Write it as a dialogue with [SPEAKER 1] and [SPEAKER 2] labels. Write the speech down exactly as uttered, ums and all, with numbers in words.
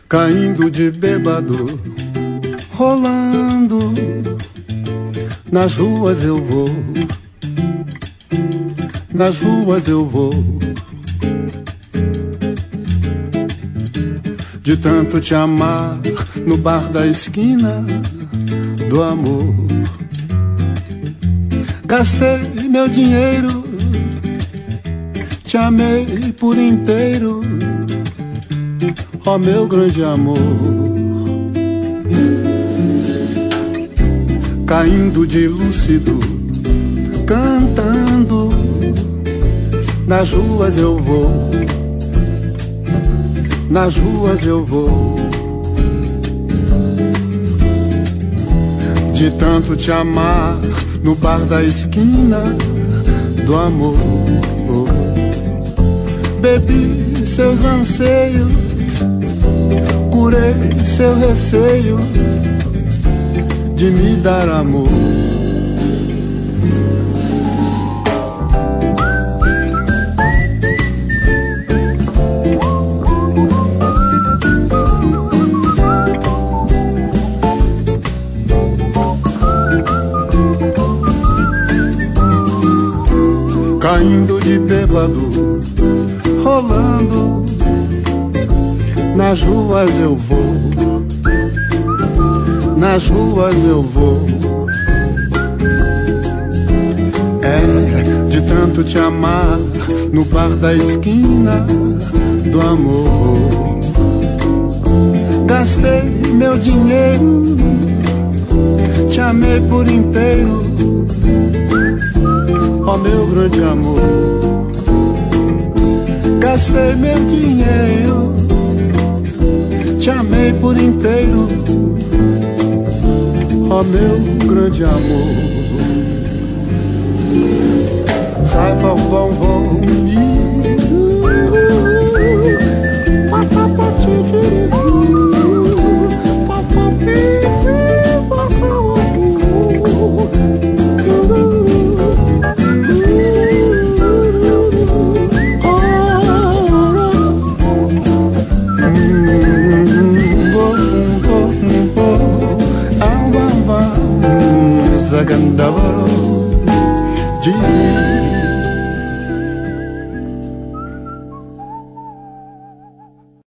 [SPEAKER 1] caindo de bêbado, rolando. Nas ruas eu vou, nas ruas eu vou. De tanto te amar no bar da esquina do amor. Gastei meu dinheiro, te amei por inteiro, ó meu grande amor. Caindo de lúcido, cantando, nas ruas eu vou, nas ruas eu vou. De tanto te amar no bar da esquina do amor. Bebi seus anseios, curei seu receio de me dar amor. Caindo de bêbado, rolando, nas ruas eu vou, nas ruas eu vou. É, de tanto te amar no bar da esquina do amor. Gastei meu dinheiro, te amei por inteiro, ó meu grande amor. Gastei meu dinheiro, te amei por inteiro, ó meu grande amor. Sai, vão, vão, vão.